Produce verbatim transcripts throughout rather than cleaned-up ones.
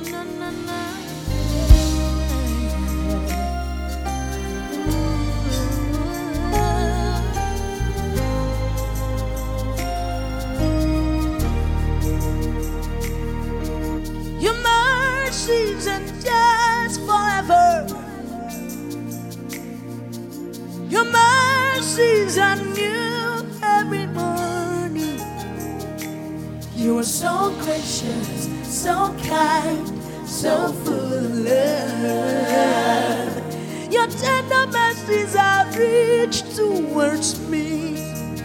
na, na, na. Your mercies endures forever. Your mercies are new every morning. You are so gracious, so kind, so full of love. Your tender mercies are rich towards me.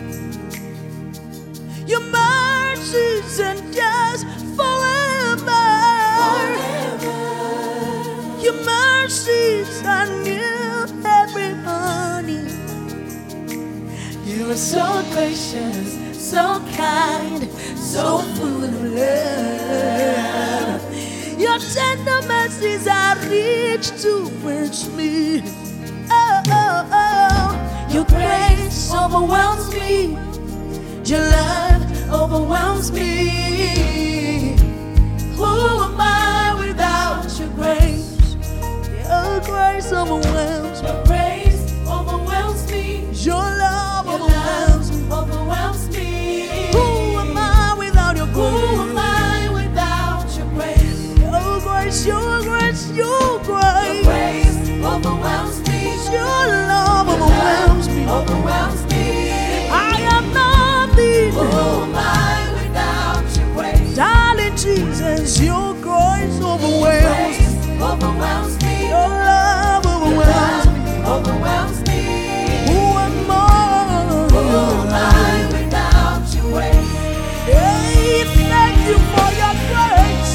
Your mercies endures forever. forever. Your mercies are new every morning. You are so gracious, so kind, so full of love. Your tender mercies are rich towards me. Oh, oh, oh. Your grace overwhelms me. Your love overwhelms me. Who am I without your grace? Your grace overwhelms me. Your grace overwhelms me. Your love your overwhelms love me. Overwhelms me. Who am I without your grace? Who am I without your grace? Your grace, your grace, your grace. Your grace overwhelms me. Your love your overwhelms love me. Overwhelms me. I am nothing. Who am I without your grace? Darling Jesus, your grace overwhelms me. Overwhelms me. Your love overwhelms me. Overwhelms me. Who am I? Who am I without your grace? Hey, thank you for your grace.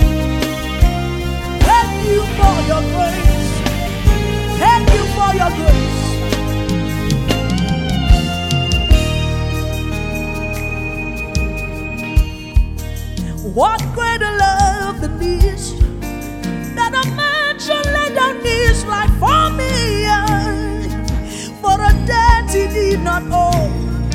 Thank you for your grace. Thank you for your grace. What greater love than this, that a man should lay down his life for me, for a debt he did not owe.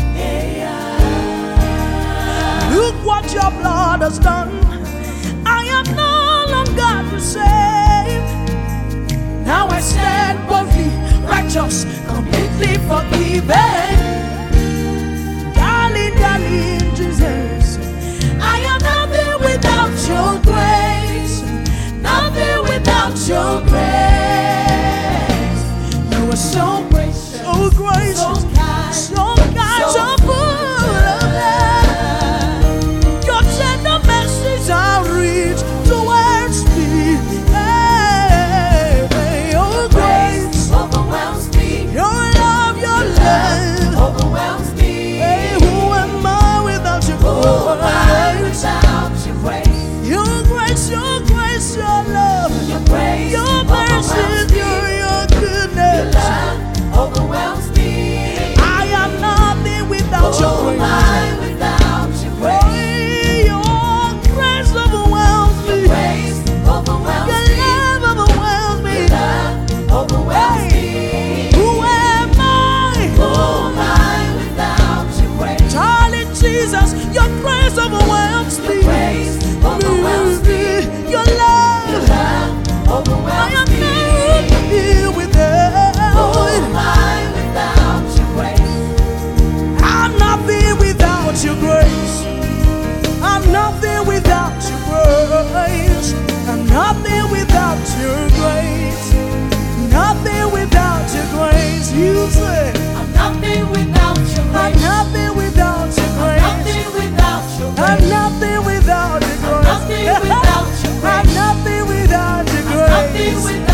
Look what your blood has done. I am no longer the same. Now I stand boldly, righteous, completely forgiven. Darling, darling Jesus, I am nothing without your grace. Nothing without your grace. You are so gracious, so gracious, so kind, so, kind, so, so full of love. Your tender mercies are rich towards me. Hey, hey, your grace overwhelms me. Your love, your love overwhelms me. Hey, who am I without your grace? Who am I without your grace? Your grace, your grace, your love, your grace, your mercy, your, your goodness, your love overwhelms me. I am nothing without oh, your grace. I without your grace. Oh, your grace overwhelms me. Your grace overwhelms your me. Love overwhelms me. Your love overwhelms hey. me. Who am I? Who am I without your grace? Darling Jesus, your grace overwhelms me. Your grace overwhelms me. Your love, your love overwhelms me. I am nothing without. Who am I without your grace? I'm nothing without your grace. I'm nothing without your grace. I'm nothing without your grace. Nothing without your grace. You say I'm nothing without your grace. I'm nothing without your grace. I'm nothing without your grace. I'm nothing without your grace. I'm nothing without your grace. I'm nothing without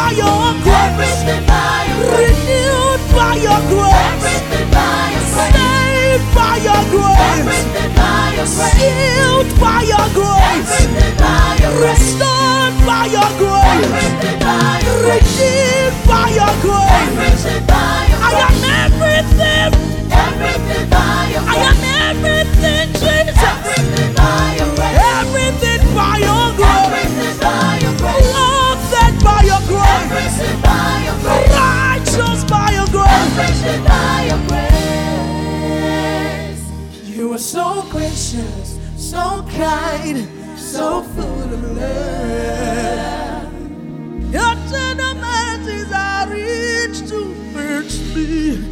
by your grace, Everything by your grace. renewed by your grace, Everything by your grace. saved by your grace, Everything by your grace. sealed by your grace, Everything by your grace. restored by your grace, Everything by your grace. redeemed by your grace. Everything by your I grace. am everything. Everything by your I grace. am everything, Jesus. Everything by your grace. Everything by your grace. Everything by your grace. Loved by your grace. Everything by your grace. Righteous by your grace. Everything by your grace. You are so gracious, so kind, so full of love. Your tender mercies are rich towards me.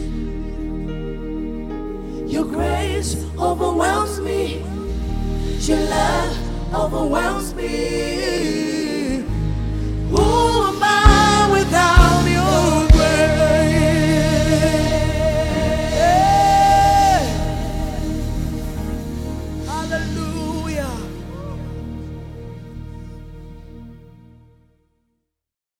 Your grace overwhelms me. Your love overwhelms me.